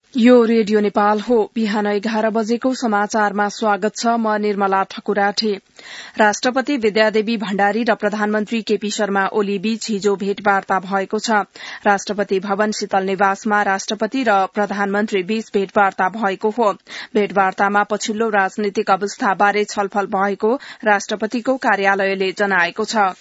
यो रेडियो नेपाल हो। बिहान 11 बजेको समाचारमा स्वागत छ। म निर्मला ठकुराठी। राष्ट्रपति विद्यादेवी भण्डारी र प्रधानमन्त्री केपी शर्मा ओली बीच हिजो भेटवार्ता भएको छ। राष्ट्रपति भवन शीतल निवासमा राष्ट्रपति र प्रधानमन्त्री बीच भेटवार्ता भएको हो। भेटवार्तामा पछिल्लो राजनीतिक अवस्थाबारे छलफल भएको राष्ट्रपतिको कार्यालयले जनाएको छ।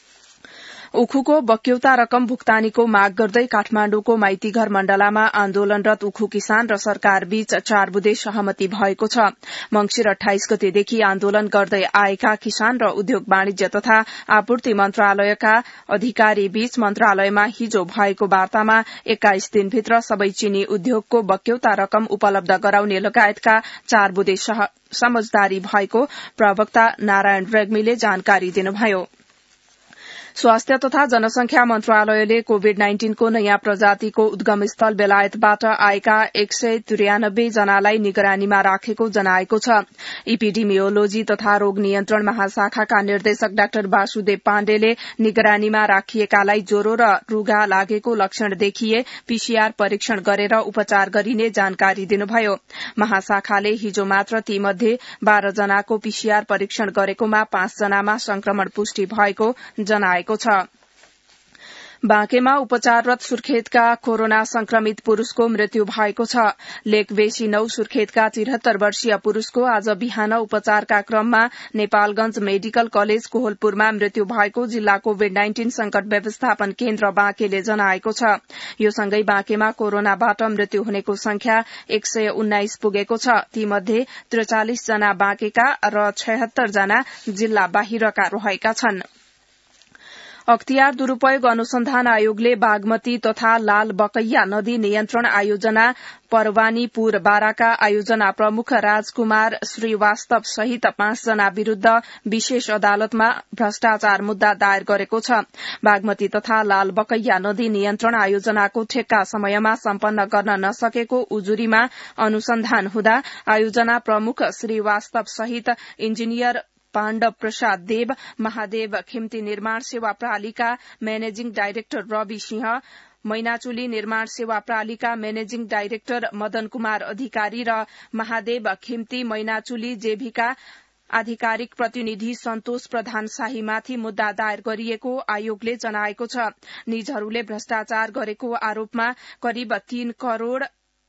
उखुको बक्यौता रकम भुक्तानीको माग गर्दै काठमाण्डुको माइतीघर मण्डलामा आन्दोलनरत उखु किसान र सरकार बीच 4 बुँदे सहमति भएको छ। मंगिर 28 गतेदेखि आन्दोलन गर्दै आएका किसान र उद्योग वाणिज्य तथा आपूर्ति मन्त्रालयका अधिकारी बीच मन्त्रालयमा हिजो भएको वार्तामा 21 दिनभित्र सबै चीनी उद्योगको बक्यौता रकम उपलब्ध गराउने लगायतका 4 बुँदे समझदारी भएको प्रवक्ता नारायण रेग्मीले जानकारी दिनुभयो। स्वास्थ्य तथा जनसंख्या मन्त्रालयले कोविड-19 को नयाँ प्रजातिको उद्गम स्थल बेलायतबाट आएका 193 जनालाई निगरानीमा राखेको जनाएको छ। इपिडेमियोलोजी तथा रोग नियन्त्रण महाशाखाका निर्देशक डाक्टर वासुदेव पाण्डेले निगरानीमा राखिएकालाई ज्वरो र रुगा लागेको लक्षण देखिए पीसीआर परीक्षण गरेर उपचार गरिने जानकारी दिनुभयो। महाशाखाले हिजो मात्र तीमध्ये 12 जनाको पीसीआर परीक्षण गरेकोमा 5 जनामा संक्रमण पुष्टि भएको जनाएको छ। बाँकेमा उपचाररत सुर्खेतका कोरोना संक्रमित पुरूषको मृत्यु भएको छ। लेकबेसी 9 सुर्खेतका 73 वर्षीय पुरूषको आज बिहान उपचारका क्रममा नेपालगंज मेडिकल कलेज कोहलपुरमा मृत्यु भएको जिल्ला कोविड-19 संकट व्यवस्थापन केन्द्र बाँकेले जनाएको छ। यो सँगै बाँकेमा कोरोनाबाट मृत्यु हुनेको संख्या 119 पुगेको छ। तीमध्ये 43 जना बाँकेका र 76 जना जिल्ला बाहिरका रहेका छन्। अख्तियार दुरूपयोग अनुसन्धान आयोगले बागमती तथा लाल बकैया नदी नियन्त्रण आयोजना परवानीपुर बाराका आयोजना प्रमुख राजकुमार श्रीवास्तव सहित 5 जना विरूद्ध विशेष अदालतमा भ्रष्टाचार मुद्दा दायर गरेको छ। बागमती तथा लाल बकैया नदी नियन्त्रण आयोजनाको ठेक्का समयमा सम्पन्न गर्न नसकेको उजुरीमा अनुसन्धान हुँदा आयोजना प्रमुख श्रीवास्तव सहित इन्जिनियर पाण्डव प्रसाद देव, महादेव खिम्ती निर्माण सेवा प्रणालीका म्यानेजिङ डाइरेक्टर रवि सिंह, मैनाचुली निर्माण सेवा प्रणालीका म्यानेजिङ डाइरेक्टर मदन कुमार अधिकारी र महादेव खिम्ती मैनाचुली जेभीका आधिकारिक प्रतिनिधि सन्तोष प्रधान शाहीमाथि मुद्दा दायर गरिएको आयोगले जनाएको छ। निजहरूले भ्रष्टाचार गरेको आरोपमा करिब 3 करोड़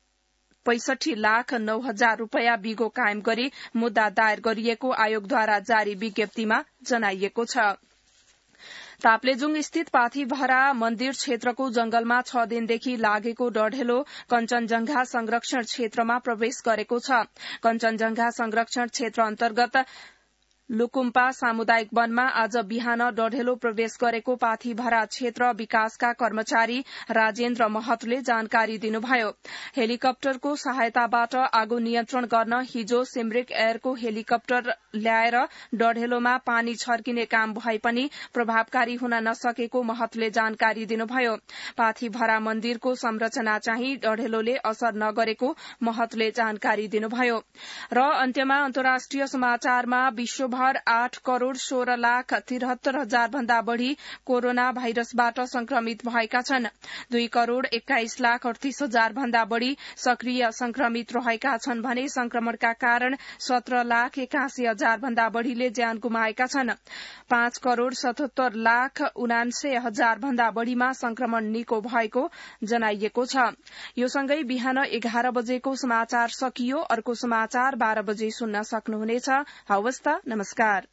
65,09,000 रूपियाँ बिगो कायम गरी मुद्दा दायर गरिएको आयोगद्वारा जारी विज्ञप्तिमा जनाइएको छ। ताप्लेजुङ स्थित पाथीभरा मन्दिर क्षेत्रको जंगलमा 6 दिनदेखि लागेको डढेलो कञ्चनजंघा संरक्षण क्षेत्रमा प्रवेश गरेको छ। कञ्चनजंघा संरक्षण क्षेत्र अन्तर्गत लुकुम्पा सामुदायिक वनमा आज बिहान डढेलो प्रवेश गरेको पाथीभरा क्षेत्र विकासका कर्मचारी राजेन्द्र महतले जानकारी दिनुभयो। हेलिकप्टरको सहायताबाट आगो नियन्त्रण गर्न हिजो सिमरिक एयरको हेलिकप्टर ल्याएर डढेलोमा पानी छर्किने काम भए पनि प्रभावकारी हुन नसकेको महतले जानकारी दिनुभयो। पाथीभरा मन्दिरको संरचना चाहिँ डढेलोले असर नगरेको महतले जानकारी दिनुभयो। र अन्त्यमा अन्तर्राष्ट्रिय समाचारमा विश्वभर 8 करोड़ 16 लाख 73 हजार भन्दा बढ़ी कोरोना भाइरसबाट संक्रमित भएका छन्। 2 करोड़ 21 लाख 38 हजार भन्दा बढ़ी सक्रिय संक्रमित रहेका छन् भने संक्रमणका कारण 17 लाख 81 हजार भन्दा बढ़ीले ज्यान गुमाएका छन्। 5 करोड़ 77 लाख 79 हजार भन्दा बढ़ीमा संक्रमण निको भएको जनाइएको छ। यो सँगै बिहान 11 बजेको समाचार सकियो। अर्को समाचार 12 बजे सुन्न सक्नुहुनेछ। हवस् त, नमस्कार।